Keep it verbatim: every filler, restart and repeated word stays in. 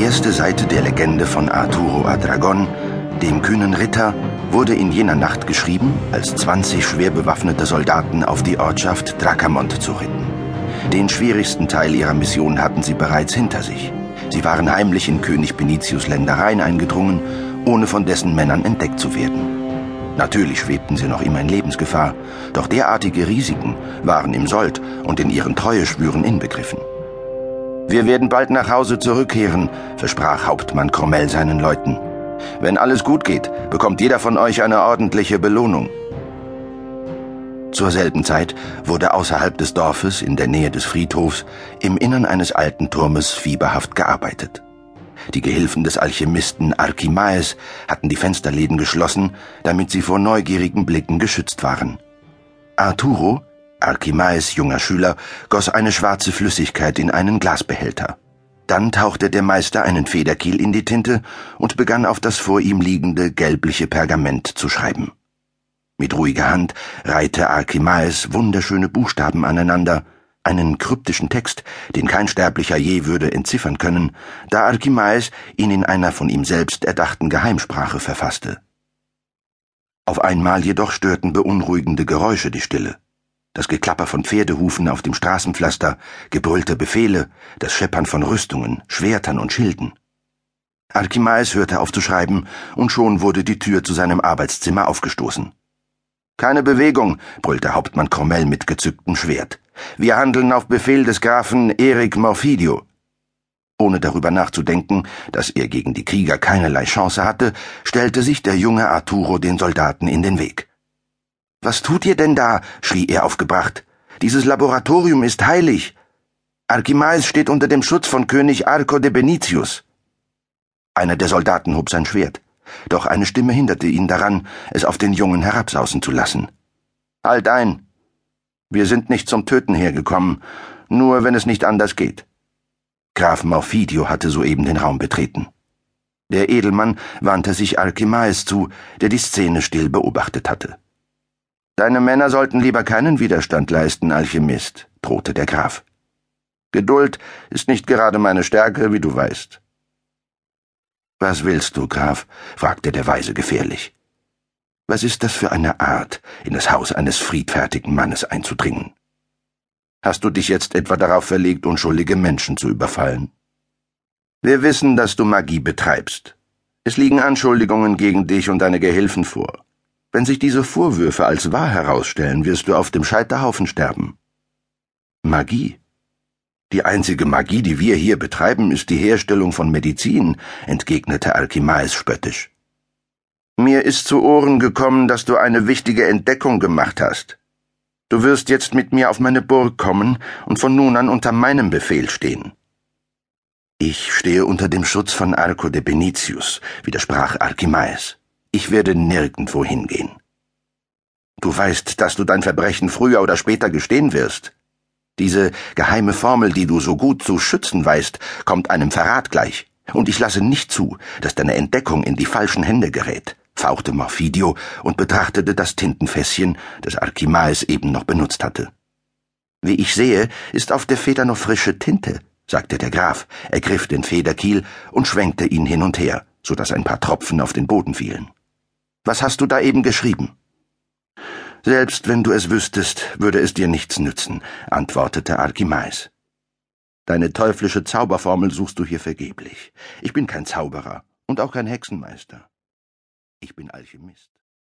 erste Seite der Legende von Arturo Adragon, dem kühnen Ritter, wurde in jener Nacht geschrieben, als zwanzig schwer bewaffnete Soldaten auf die Ortschaft Drakamont zuritten. Den schwierigsten Teil ihrer Mission hatten sie bereits hinter sich. Sie waren heimlich in König Benitius Ländereien eingedrungen, ohne von dessen Männern entdeckt zu werden. Natürlich schwebten sie noch immer in Lebensgefahr, doch derartige Risiken waren im Sold und in ihren Treueschwüren inbegriffen. »Wir werden bald nach Hause zurückkehren«, versprach Hauptmann Cromell seinen Leuten. »Wenn alles gut geht, bekommt jeder von euch eine ordentliche Belohnung.« Zur selben Zeit wurde außerhalb des Dorfes, in der Nähe des Friedhofs, im Innern eines alten Turmes fieberhaft gearbeitet. Die Gehilfen des Alchemisten Archimaes hatten die Fensterläden geschlossen, damit sie vor neugierigen Blicken geschützt waren. Arturo, Archimaes junger Schüler, goss eine schwarze Flüssigkeit in einen Glasbehälter. Dann tauchte der Meister einen Federkiel in die Tinte und begann auf das vor ihm liegende gelbliche Pergament zu schreiben. Mit ruhiger Hand reihte Archimaes wunderschöne Buchstaben aneinander, einen kryptischen Text, den kein Sterblicher je würde entziffern können, da Archimaes ihn in einer von ihm selbst erdachten Geheimsprache verfasste. Auf einmal jedoch störten beunruhigende Geräusche die Stille. Das Geklapper von Pferdehufen auf dem Straßenpflaster, gebrüllte Befehle, das Scheppern von Rüstungen, Schwertern und Schilden. Archimaes hörte auf zu schreiben, und schon wurde die Tür zu seinem Arbeitszimmer aufgestoßen. »Keine Bewegung«, brüllte Hauptmann Cromell mit gezücktem Schwert. »Wir handeln auf Befehl des Grafen Eric Morfidio.« Ohne darüber nachzudenken, dass er gegen die Krieger keinerlei Chance hatte, stellte sich der junge Arturo den Soldaten in den Weg. »Was tut ihr denn da?« schrie er aufgebracht. »Dieses Laboratorium ist heilig. Archimaes steht unter dem Schutz von König Arco de Benitius.« Einer der Soldaten hob sein Schwert, doch eine Stimme hinderte ihn daran, es auf den Jungen herabsausen zu lassen. »Halt ein! Wir sind nicht zum Töten hergekommen, nur wenn es nicht anders geht.« Graf Morfidio hatte soeben den Raum betreten. Der Edelmann wandte sich Archimaes zu, der die Szene still beobachtet hatte. »Deine Männer sollten lieber keinen Widerstand leisten, Alchemist«, drohte der Graf. »Geduld ist nicht gerade meine Stärke, wie du weißt.« »Was willst du, Graf?« fragte der Weise gefährlich. »Was ist das für eine Art, in das Haus eines friedfertigen Mannes einzudringen? Hast du dich jetzt etwa darauf verlegt, unschuldige Menschen zu überfallen? Wir wissen, dass du Magie betreibst. Es liegen Anschuldigungen gegen dich und deine Gehilfen vor. Wenn sich diese Vorwürfe als wahr herausstellen, wirst du auf dem Scheiterhaufen sterben.« »Magie? Die einzige Magie, die wir hier betreiben, ist die Herstellung von Medizin«, entgegnete Archimaes spöttisch. »Mir ist zu Ohren gekommen, dass du eine wichtige Entdeckung gemacht hast. Du wirst jetzt mit mir auf meine Burg kommen und von nun an unter meinem Befehl stehen.« »Ich stehe unter dem Schutz von Arco de Benitius«, widersprach Archimaes. »Ich werde nirgendwo hingehen.« »Du weißt, dass du dein Verbrechen früher oder später gestehen wirst. Diese geheime Formel, die du so gut zu schützen weißt, kommt einem Verrat gleich. Und ich lasse nicht zu, dass deine Entdeckung in die falschen Hände gerät«, fauchte Morfidio und betrachtete das Tintenfässchen, das Archimaes eben noch benutzt hatte. »Wie ich sehe, ist auf der Feder noch frische Tinte«, sagte der Graf, ergriff den Federkiel und schwenkte ihn hin und her, so dass ein paar Tropfen auf den Boden fielen. »Was hast du da eben geschrieben?« »Selbst wenn du es wüsstest, würde es dir nichts nützen«, antwortete Archimaes. »Deine teuflische Zauberformel suchst du hier vergeblich. Ich bin kein Zauberer und auch kein Hexenmeister. Ich bin Alchemist.«